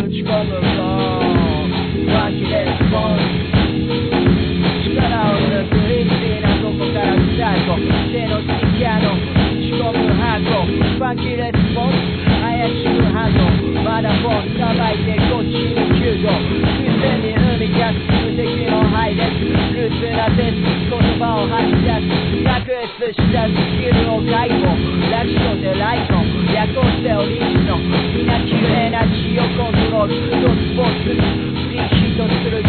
ち込むワンキレスポンス力を抜くリッチーなここからスタート手のスティッカーの打ち込む箱ファンキーレスポンス怪しく反応まだフォンさばいてこっちに救護空前に生み出す無敵の配列ルーツなテスト言葉を吐き出す卓越したスキルを解放ラジオでライト略してオリジノみなきるエナジーをコントロールドスポーツフリーヒットする